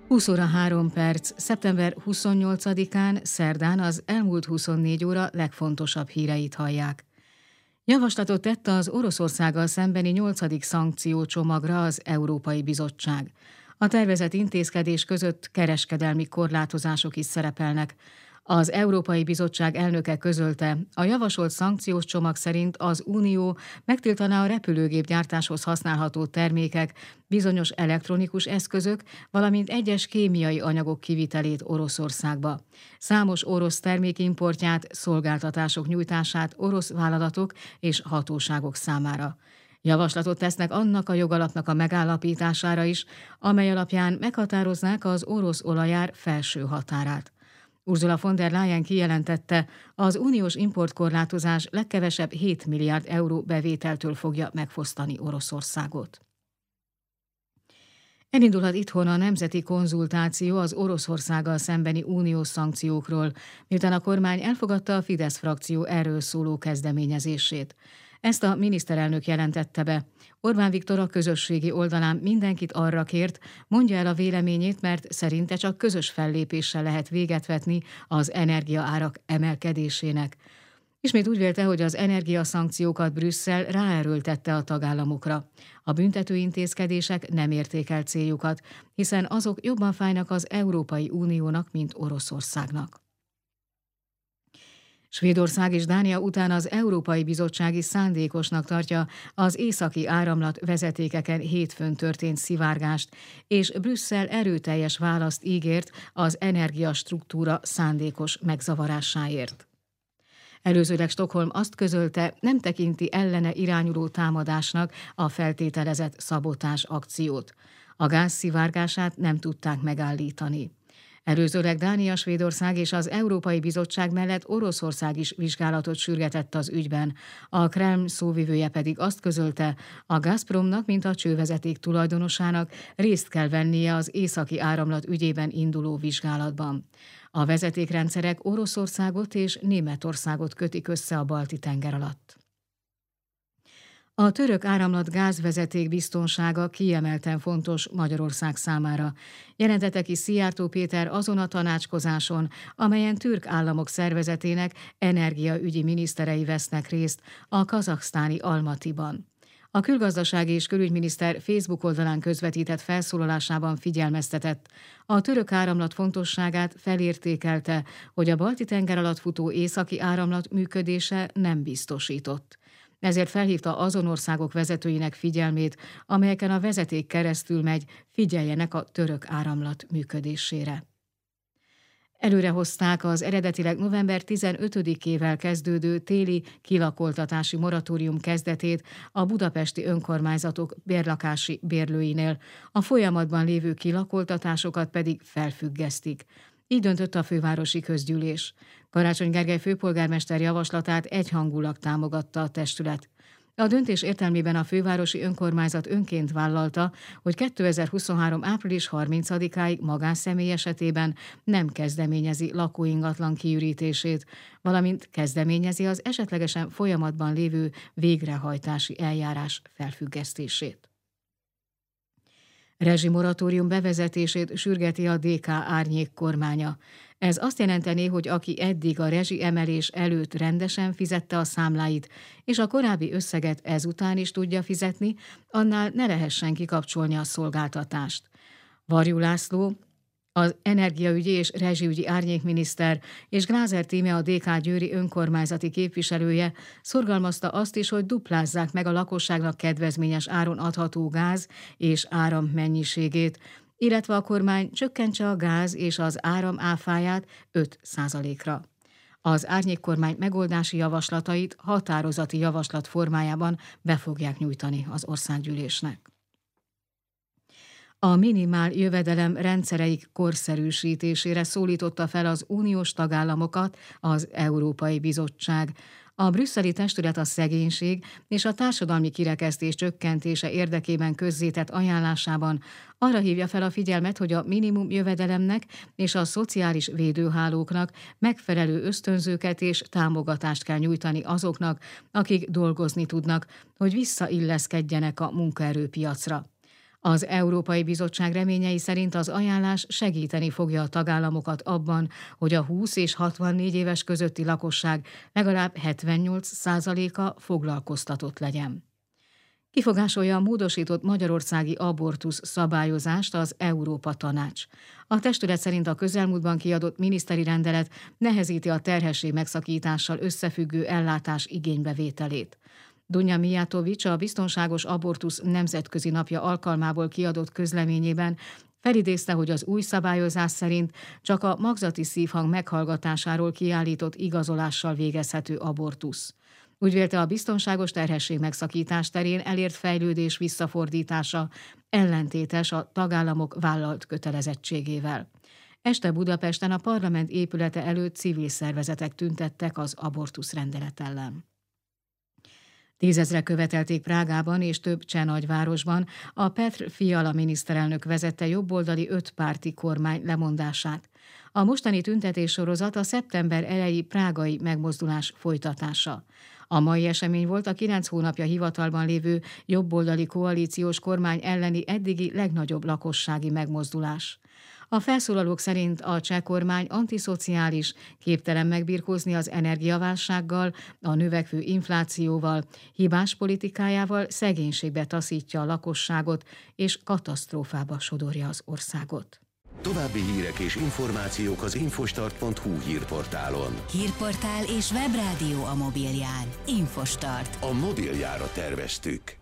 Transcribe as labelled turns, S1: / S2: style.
S1: 20 óra 3 perc, szeptember 28-án, szerdán az elmúlt 24 óra legfontosabb híreit hallják. Javaslatot tett az Oroszországgal szembeni 8. szankciócsomagra az Európai Bizottság. A tervezett intézkedés között kereskedelmi korlátozások is szerepelnek. Az Európai Bizottság elnöke közölte, a javasolt szankciós csomag szerint az Unió megtiltaná a repülőgépgyártáshoz használható termékek, bizonyos elektronikus eszközök, valamint egyes kémiai anyagok kivitelét Oroszországba. Számos orosz termék importját, szolgáltatások nyújtását orosz vállalatok és hatóságok számára. Javaslatot tesznek annak a jogalapnak a megállapítására is, amely alapján meghatároznák az orosz olajár felső határát. Ursula von der Leyen kijelentette, az uniós importkorlátozás legkevesebb 7 milliárd euró bevételtől fogja megfosztani Oroszországot. Elindulhat itthon a nemzeti konzultáció az Oroszországgal szembeni uniós szankciókról, miután a kormány elfogadta a Fidesz frakció erről szóló kezdeményezését. Ezt a miniszterelnök jelentette be. Orbán Viktor a közösségi oldalán mindenkit arra kért, mondja el a véleményét, mert szerinte csak közös fellépéssel lehet véget vetni az energiaárak emelkedésének. Ismét úgy vélte, hogy az energiaszankciókat Brüsszel ráerőltette a tagállamokra. A büntető intézkedések nem érték el céljukat, hiszen azok jobban fájnak az Európai Uniónak, mint Oroszországnak. Svédország és Dánia után az Európai Bizottság is szándékosnak tartja az északi áramlat vezetékeken hétfőn történt szivárgást, és Brüsszel erőteljes választ ígért az energiastruktúra szándékos megzavarásáért. Előzőleg Stockholm azt közölte, nem tekinti ellene irányuló támadásnak a feltételezett szabotázs akciót. A gáz szivárgását nem tudták megállítani. Előzőleg Dánia, Svédország és az Európai Bizottság mellett Oroszország is vizsgálatot sürgetett az ügyben. A Kreml szóvivője pedig azt közölte, a Gazpromnak, mint a csővezeték tulajdonosának részt kell vennie az északi áramlat ügyében induló vizsgálatban. A vezetékrendszerek Oroszországot és Németországot kötik össze a Balti-tenger alatt. A török áramlat gázvezeték biztonsága kiemelten fontos Magyarország számára. Jelentette ki Szijjártó Péter azon a tanácskozáson, amelyen türk államok szervezetének energiaügyi miniszterei vesznek részt a kazaksztáni Almatiban. A külgazdasági és külügyminiszter Facebook oldalán közvetített felszólalásában figyelmeztetett. A török áramlat fontosságát felértékelte, hogy a Balti-tenger alatt futó északi áramlat működése nem biztosított. Ezért felhívta azon országok vezetőinek figyelmét, amelyeken a vezeték keresztül megy, figyeljenek a török áramlat működésére. Előrehozták az eredetileg november 15-ével kezdődő téli kilakoltatási moratórium kezdetét a budapesti önkormányzatok bérlakási bérlőinél, a folyamatban lévő kilakoltatásokat pedig felfüggesztik. Így döntött a fővárosi közgyűlés. Karácsony Gergely főpolgármester javaslatát egyhangulag támogatta a testület. A döntés értelmében a fővárosi önkormányzat önként vállalta, hogy 2023. április 30-áig magánszemély esetében nem kezdeményezi lakóingatlan kiürítését, valamint kezdeményezi az esetlegesen folyamatban lévő végrehajtási eljárás felfüggesztését. Rezsimoratórium bevezetését sürgeti a DK Árnyék kormánya. Ez azt jelenteni, hogy aki eddig a rezsiemelés előtt rendesen fizette a számláit, és a korábbi összeget ezután is tudja fizetni, annál ne lehessen kikapcsolni a szolgáltatást. Varjú László, az energiaügyi és rezsiügyi árnyékminiszter és Glázer Tíme, a DK győri önkormányzati képviselője szorgalmazta azt is, hogy duplázzák meg a lakosságnak kedvezményes áron adható gáz és áram mennyiségét, illetve a kormány csökkentse a gáz és az áram áfáját 5%-ra. Az árnyékkormány megoldási javaslatait határozati javaslat formájában be fogják nyújtani az országgyűlésnek. A minimál jövedelem rendszereik korszerűsítésére szólította fel az uniós tagállamokat az Európai Bizottság. A brüsszeli testület a szegénység és a társadalmi kirekesztés csökkentése érdekében közzétett ajánlásában arra hívja fel a figyelmet, hogy a minimum jövedelemnek és a szociális védőhálóknak megfelelő ösztönzőket és támogatást kell nyújtani azoknak, akik dolgozni tudnak, hogy visszailleszkedjenek a munkaerőpiacra. Az Európai Bizottság reményei szerint az ajánlás segíteni fogja a tagállamokat abban, hogy a 20 és 64 éves közötti lakosság legalább 78%-a foglalkoztatott legyen. Kifogásolja a módosított magyarországi abortusz szabályozást az Európa Tanács. A testület szerint a közelmúltban kiadott miniszteri rendelet nehezíti a terhesség megszakítással összefüggő ellátás igénybevételét. Dunja Mijatovics a Biztonságos Abortusz Nemzetközi Napja alkalmából kiadott közleményében felidézte, hogy az új szabályozás szerint csak a magzati szívhang meghallgatásáról kiállított igazolással végezhető abortusz. Úgy vélte, a biztonságos terhesség megszakítás terén elért fejlődés visszafordítása ellentétes a tagállamok vállalt kötelezettségével. Este Budapesten a parlament épülete előtt civil szervezetek tüntettek az abortusz rendelet ellen. 10 000 követelték Prágában és több cseh nagyvárosban a Petr Fiala miniszterelnök vezette jobboldali 5 párti kormány lemondását. A mostani tüntetéssorozat a szeptember eleji prágai megmozdulás folytatása. A mai esemény volt a 9 hónapja hivatalban lévő jobboldali koalíciós kormány elleni eddigi legnagyobb lakossági megmozdulás. A felszólalók szerint a cseh kormány antiszociális, képtelen megbirkózni az energiaválsággal, a növekvő inflációval, hibás politikájával szegénységbe taszítja a lakosságot és katasztrófába sodorja az országot.
S2: További hírek és információk az infostart.hu hírportálon.
S3: Hírportál és webrádió a mobilján. Infostart.
S2: A mobiljára terveztük.